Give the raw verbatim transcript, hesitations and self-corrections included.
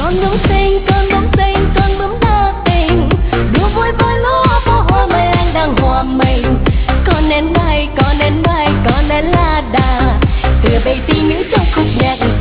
con bướm xinh con bướm xinh con bướm đa tình, đua vui với lúa phố hoa mai anh đang hòa mình. Con én bay con én bay con én la đà, tựa bầy tí ngữ trong khúc nhạc